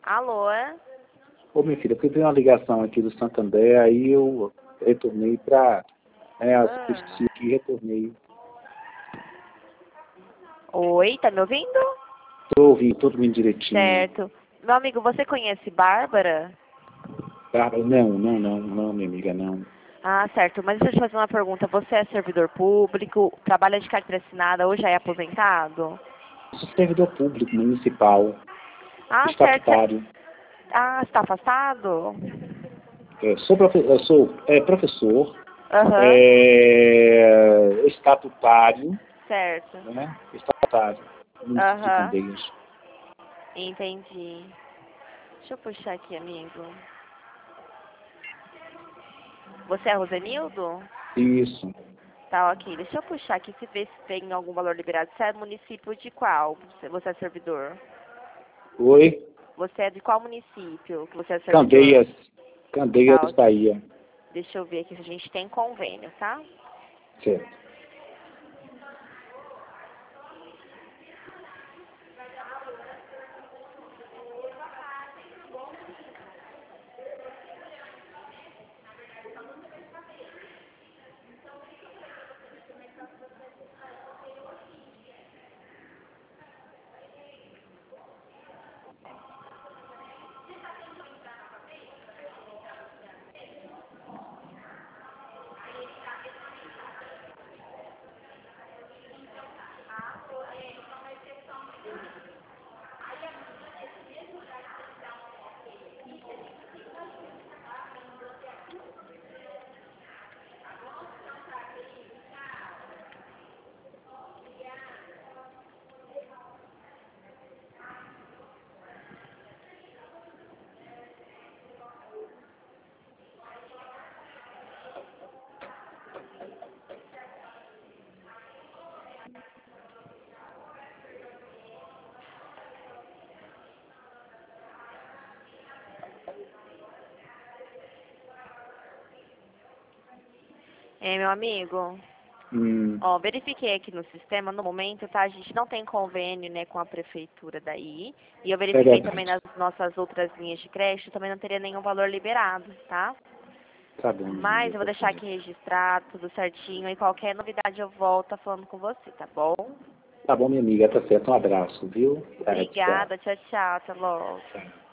Alô? Ô, minha filha, porque veio uma ligação aqui do Santander, aí eu retornei para assistir aqui e retornei. Oi, tá me ouvindo? Estou ouvindo, todo mundo direitinho. Certo. Meu amigo, você conhece Bárbara? Bárbara, não, minha amiga, não. Ah, certo. Mas deixa eu te fazer uma pergunta. Você é servidor público, trabalha de carteira assinada ou já é aposentado? Eu sou servidor público, municipal, Ah, certo. estatutário. Ah, está afastado? Eu sou professor, Aham. estatutário, Certo. né? Estatutário, município de Aham. Candeias. Entendi. Deixa eu puxar aqui, amigo. Você é Rosenildo? Isso. Tá, ok. Deixa eu puxar aqui se vê se tem algum valor liberado. Você é município de qual? Você é servidor? Oi? Você é de qual município que você é servidor? Candeias, Candeias, Tá, ok. Bahia. Deixa eu ver aqui se a gente tem convênio, tá? Certo. Meu amigo, ó, verifiquei aqui no sistema, no momento, tá? A gente não tem convênio, né, com a prefeitura daí. E eu É verifiquei também verdade. nas nossas outras linhas de crédito, também não teria nenhum valor liberado, tá? Tá bom, minha Mas amiga, eu vou tá deixar aqui certo. registrado, tudo certinho, e qualquer novidade eu volto falando com você, tá bom? Tá bom, minha amiga, tá certo. Um abraço, viu? Tá, tchau. Obrigada, tchau, tchau, até logo. Tchau.